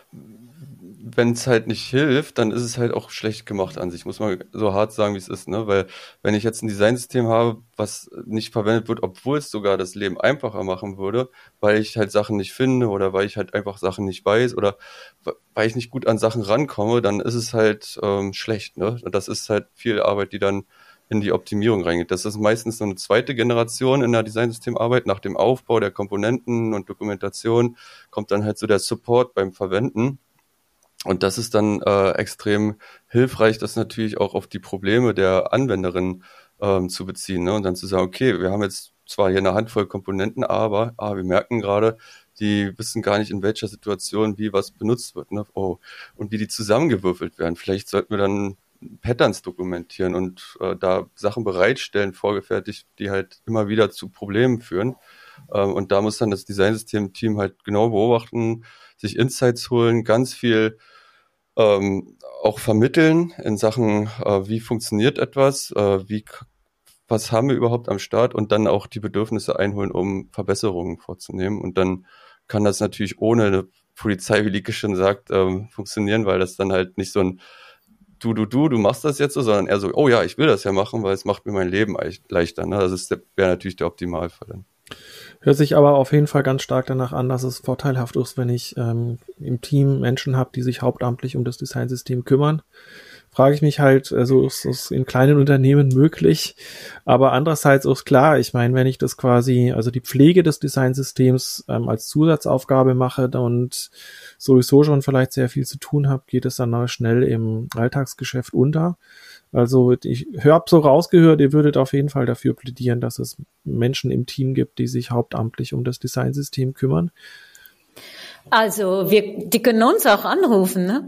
Wenn es halt nicht hilft, dann ist es halt auch schlecht gemacht an sich, muss man so hart sagen, wie es ist, ne? Weil wenn ich jetzt ein Designsystem habe, was nicht verwendet wird, obwohl es sogar das Leben einfacher machen würde, weil ich halt Sachen nicht finde oder weil ich halt einfach Sachen nicht weiß oder weil ich nicht gut an Sachen rankomme, dann ist es halt ähm, schlecht, ne? Und das ist halt viel Arbeit, die dann in die Optimierung reingeht. Das ist meistens so eine zweite Generation in der Designsystemarbeit. Nach dem Aufbau der Komponenten und Dokumentation kommt dann halt so der Support beim Verwenden. Und das ist dann äh, extrem hilfreich, das natürlich auch auf die Probleme der Anwenderin ähm, zu beziehen, ne? Und dann zu sagen, okay, wir haben jetzt zwar hier eine Handvoll Komponenten, aber ah, wir merken gerade, die wissen gar nicht, in welcher Situation wie was benutzt wird, ne? Oh, und wie die zusammengewürfelt werden. Vielleicht sollten wir dann Patterns dokumentieren und äh, da Sachen bereitstellen, vorgefertigt, die halt immer wieder zu Problemen führen. Ähm, und da muss dann das Designsystem-Team halt genau beobachten, sich Insights holen, ganz viel ähm, auch vermitteln in Sachen, äh, wie funktioniert etwas, äh, wie was haben wir überhaupt am Start und dann auch die Bedürfnisse einholen, um Verbesserungen vorzunehmen. Und dann kann das natürlich ohne eine Polizei, wie Lieke schon sagt, ähm, funktionieren, weil das dann halt nicht so ein du, du, du, du machst das jetzt so, sondern eher so, oh ja, ich will das ja machen, weil es macht mir mein Leben leichter. Ne? Das ist wäre natürlich der Optimalfall dann. Hört sich aber auf jeden Fall ganz stark danach an, dass es vorteilhaft ist, wenn ich ähm, im Team Menschen habe, die sich hauptamtlich um das Designsystem kümmern. Frage ich mich halt, also ist es in kleinen Unternehmen möglich, aber andererseits ist klar, ich meine, wenn ich das quasi, also die Pflege des Designsystems ähm, als Zusatzaufgabe mache und sowieso schon vielleicht sehr viel zu tun habe, geht es dann schnell im Alltagsgeschäft unter. Also ich habe so rausgehört, ihr würdet auf jeden Fall dafür plädieren, dass es Menschen im Team gibt, die sich hauptamtlich um das Designsystem kümmern. Also, wir, die können uns auch anrufen, ne?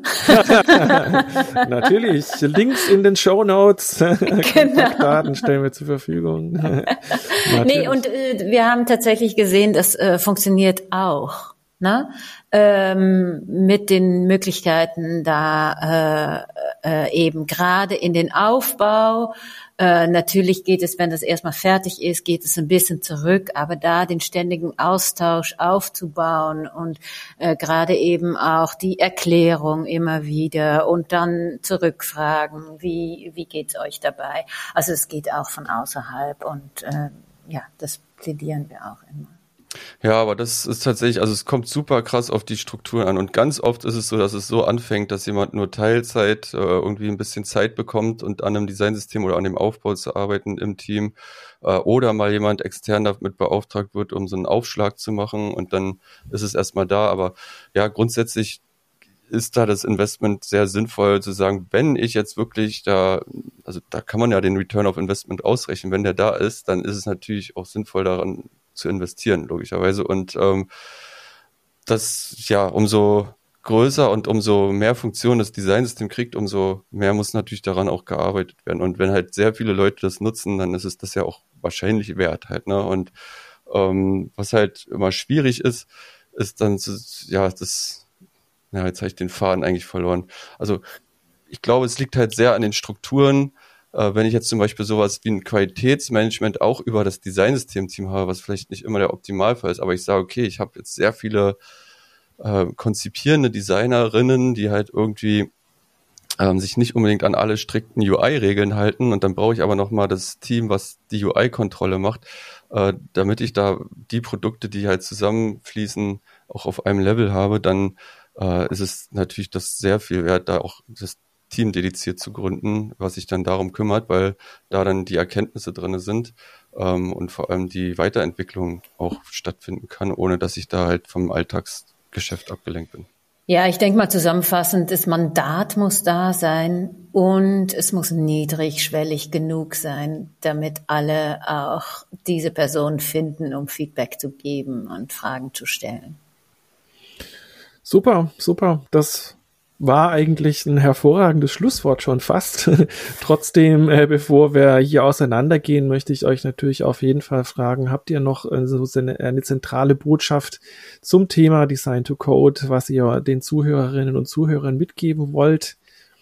Natürlich. Links in den Shownotes. Genau. Daten stellen wir zur Verfügung. Nee, und äh, wir haben tatsächlich gesehen, das äh, funktioniert auch, ne? Ähm, mit den Möglichkeiten da äh, äh, eben gerade in den Aufbau. Äh, natürlich geht es, wenn das erstmal fertig ist, geht es ein bisschen zurück, aber da den ständigen Austausch aufzubauen und äh, gerade eben auch die Erklärung immer wieder und dann zurückfragen, wie wie geht's euch dabei? Also es geht auch von außerhalb und äh, ja, das plädieren wir auch immer. Ja, aber das ist tatsächlich, also es kommt super krass auf die Strukturen an und ganz oft ist es so, dass es so anfängt, dass jemand nur Teilzeit äh, irgendwie ein bisschen Zeit bekommt und an einem Designsystem oder an dem Aufbau zu arbeiten im Team äh, oder mal jemand extern damit beauftragt wird, um so einen Aufschlag zu machen und dann ist es erstmal da, aber ja, grundsätzlich ist da das Investment sehr sinnvoll zu sagen, wenn ich jetzt wirklich da, also da kann man ja den Return of Investment ausrechnen, wenn der da ist, dann ist es natürlich auch sinnvoll daran zu investieren, logischerweise. Und ähm, das, ja, umso größer und umso mehr Funktionen das Designsystem kriegt, umso mehr muss natürlich daran auch gearbeitet werden. Und wenn halt sehr viele Leute das nutzen, dann ist es das ja auch wahrscheinlich wert halt, ne? Und ähm, was halt immer schwierig ist, ist dann, ja, das, ja, jetzt habe ich den Faden eigentlich verloren. Also ich glaube, es liegt halt sehr an den Strukturen. Wenn ich jetzt zum Beispiel sowas wie ein Qualitätsmanagement auch über das Designsystem-Team habe, was vielleicht nicht immer der Optimalfall ist, aber ich sage, okay, ich habe jetzt sehr viele äh, konzipierende Designerinnen, die halt irgendwie ähm, sich nicht unbedingt an alle strikten U I-Regeln halten und dann brauche ich aber nochmal das Team, was die U I-Kontrolle macht, äh, damit ich da die Produkte, die halt zusammenfließen, auch auf einem Level habe, dann äh, ist es natürlich das sehr viel wert, da auch das Team dediziert zu gründen, was sich dann darum kümmert, weil da dann die Erkenntnisse drin sind ähm, und vor allem die Weiterentwicklung auch stattfinden kann, ohne dass ich da halt vom Alltagsgeschäft abgelenkt bin. Ja, ich denke mal zusammenfassend, das Mandat muss da sein und es muss niedrigschwellig genug sein, damit alle auch diese Person finden, um Feedback zu geben und Fragen zu stellen. Super, super. Das war eigentlich ein hervorragendes Schlusswort schon fast. Trotzdem, äh, bevor wir hier auseinandergehen, möchte ich euch natürlich auf jeden Fall fragen, habt ihr noch äh, so eine, eine zentrale Botschaft zum Thema Design to Code, was ihr den Zuhörerinnen und Zuhörern mitgeben wollt?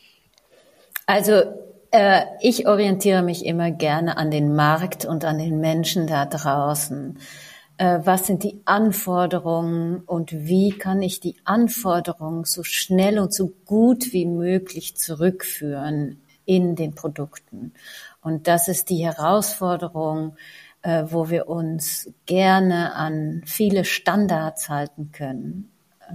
Also äh, ich orientiere mich immer gerne an den Markt und an den Menschen da draußen. Was sind die Anforderungen und wie kann ich die Anforderungen so schnell und so gut wie möglich zurückführen in den Produkten? Und das ist die Herausforderung, wo wir uns gerne an viele Standards halten können.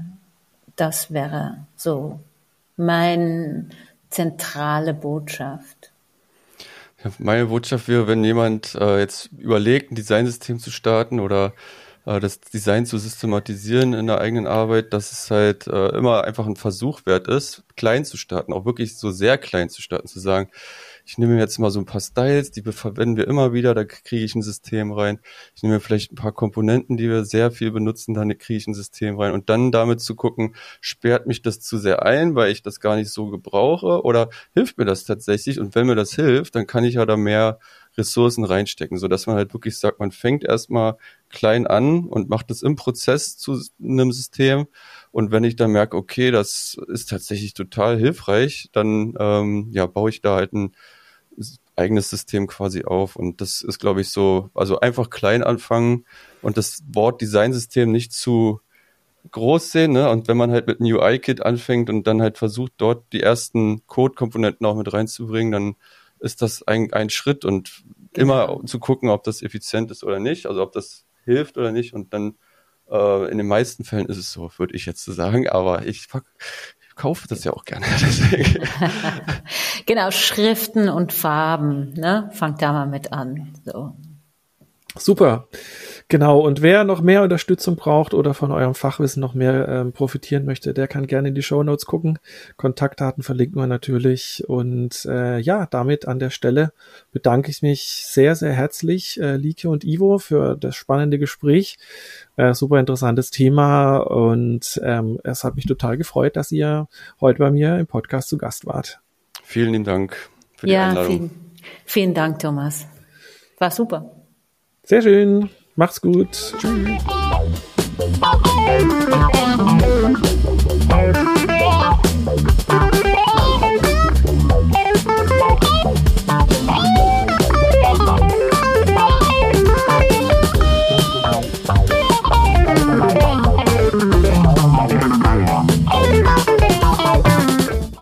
Das wäre so meine zentrale Botschaft. Meine Botschaft wäre, wenn jemand äh, jetzt überlegt, ein Designsystem zu starten oder äh, das Design zu systematisieren in der eigenen Arbeit, dass es halt äh, immer einfach ein Versuch wert ist, klein zu starten, auch wirklich so sehr klein zu starten, zu sagen, ich nehme mir jetzt mal so ein paar Styles, die verwenden wir immer wieder, da kriege ich ein System rein. Ich nehme mir vielleicht ein paar Komponenten, die wir sehr viel benutzen, da kriege ich ein System rein. Und dann damit zu gucken, sperrt mich das zu sehr ein, weil ich das gar nicht so gebrauche oder hilft mir das tatsächlich? Und wenn mir das hilft, dann kann ich ja da mehr Ressourcen reinstecken, sodass man halt wirklich sagt, man fängt erstmal klein an und macht es im Prozess zu einem System. Und wenn ich dann merke, okay, das ist tatsächlich total hilfreich, dann ähm, ja, baue ich da halt ein eigenes System quasi auf. Und das ist, glaube ich, so, also einfach klein anfangen und das Wort Designsystem nicht zu groß sehen, ne? Und wenn man halt mit einem U I-Kit anfängt und dann halt versucht, dort die ersten Code-Komponenten auch mit reinzubringen, dann ist das ein, ein Schritt und immer zu gucken, ob das effizient ist oder nicht, also ob das hilft oder nicht. Und dann äh, in den meisten Fällen ist es so, würde ich jetzt so sagen. Aber ich, ich kaufe das ja auch gerne. Deswegen. Genau, Schriften und Farben, ne? Fangt da mal mit an. So. Super. Genau, und wer noch mehr Unterstützung braucht oder von eurem Fachwissen noch mehr ähm, profitieren möchte, der kann gerne in die Shownotes gucken. Kontaktdaten verlinken wir natürlich. Und äh, ja, damit an der Stelle bedanke ich mich sehr, sehr herzlich, äh, Lieke und Ivo, für das spannende Gespräch. Äh, super interessantes Thema und ähm, es hat mich total gefreut, dass ihr heute bei mir im Podcast zu Gast wart. Vielen lieben Dank für die ja, Einladung. Vielen, vielen Dank, Thomas. War super. Sehr schön. Macht's gut. Tschüss.